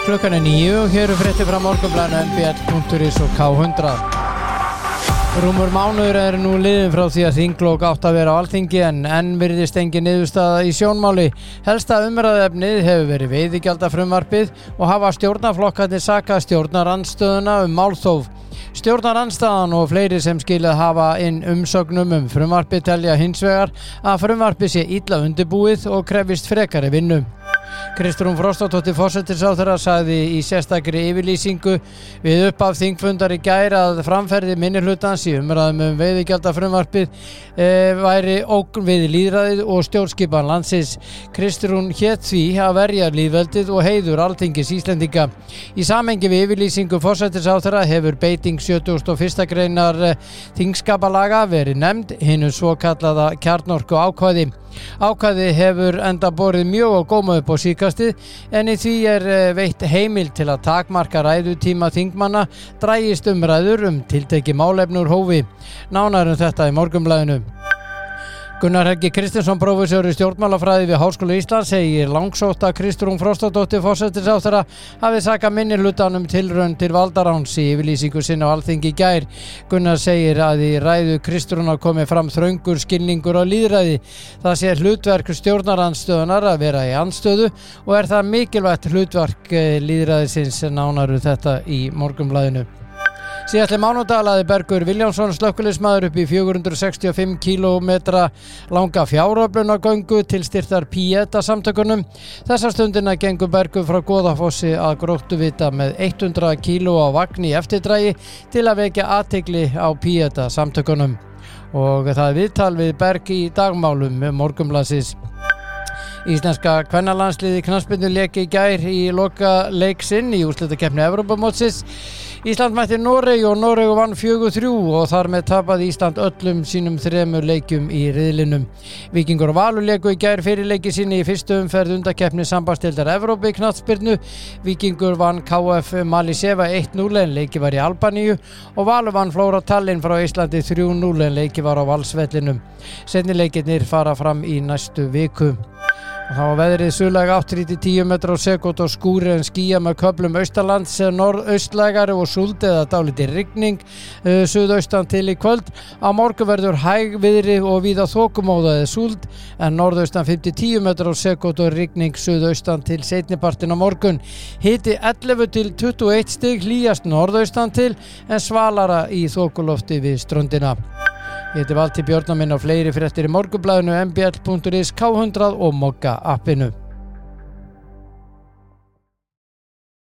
Klukkan 9 og hér fréttir frá Morgunblaðinu mbl.is og K100. Rúmur mánuður nú liðinn frá því að þinglok átt að vera á Alþingi en virðist engin niðurstaða í sjónmáli. Helsta umræðuefnið hefur verið veiðigjaldafrumvarpið og hafa stjórnarflokkarnir sakað stjórnarandstöðuna málþóf. Stjórnarandstaðan og fleiri sem skilað hafa inn umsögnum frumvarpið telja hins vegar að frumvarpið sé illa undirbúið og krefjist frekari vinnu. Kristrún Frostadóttir forsætisráðherra sagði í sérstakri yfirlýsingu við upphaf þingfundar í gær að framferði minnihlutans í umræðum veiðigjaldafrumvarpið væri ógn við lýðræðið og stjórnskipan landsins. Kristrún hét því að verja lýðveldið og heiður Alþingis Íslendinga. Í samhengi við yfirlýsingu forsætisráðherra hefur beiting 71. greinar þingskapalaga verið nefnd, hinu svokallaða kjarnorku ákvæði. Ákvæði hefur enda borið mjög á góma upp á síðkastið en í því veitt heimild til að takmarka ræðutíma þingmanna dragist umræður tiltekið málefni úr hófi. Nánar þetta í Morgunblaðinu. Gunnar Helgi Kristinsson, prófessor í stjórnmálafræði við Háskóla Íslands, segir langsótt að Kristrún Frostadóttir forsætisráðherra hafi sakað minnihlutanum tilraun til valdaráns í yfirlýsingu sinni á Alþingi í gær. Gunnar segir að í ræðu Kristrúnar komi fram þröngur skilningur á lýðræði. Það sé hlutverk stjórnarandstöðunar að vera í andstöðu og það mikilvægt hlutverk lýðræðisins. Nánar þetta í Morgunblaðinu. Síðastli mánudag lagði Bergur Viljámsson slökkviliðsmaður upp í 465 kílómetra langa fjáröflunargöngu til styrktar Pieta samtökunum. Þessa stundina gengur Bergur frá Goðafossi að Gróttuvita með 100 kíló á vagn í eftirdragi til að vekja athygli á Pieta samtökunum. Og það viðtal við Berg í dagmálum Morgunblaðsins. Íslenska kvennalandsliðið í knattspyrnu lék í gær í loka leik sinn í úrslitakeppni Evrópumótsins. Ísland mætti Noreg og Noreg vann 4-3 og þar með tapaði Ísland öllum sínum 3 leikjum í riðlinum. Víkingur og Valur léku í gær fyrir leiki sinni í fyrstu umferð undankeppni sambandsdeildar Evrópu í knattspyrnu. Víkingur vann KF Maliseva 1-0 en leiki var í Albaníu og Valur vann Flóra Tallinn frá Íslandi 3-0 en leiki var á Valsvellinum. Seinni leikirnir fara fram í næstu viku. Það var veðrið suðlæg 8-10 metrar á sekúndu og skúrir en skýjað með köflum austanlands, norðaustlægari og súld eða dálítil rigning suðaustan til í kvöld. Á morgun verður hæg viðri og víða þokumóða eða súld en norðaustan 5-10 metrar á sekúndu og rigning suðaustan til seinnipartin á morgun. Hiti 11 til 21 stig, hlýjast norðaustan til en svalara í þokulofti við ströndina. Ég heiti Valtý Björn og minna á fleiri fréttir í Morgunblaðinu mbl.is, K100 og Mogga appinu.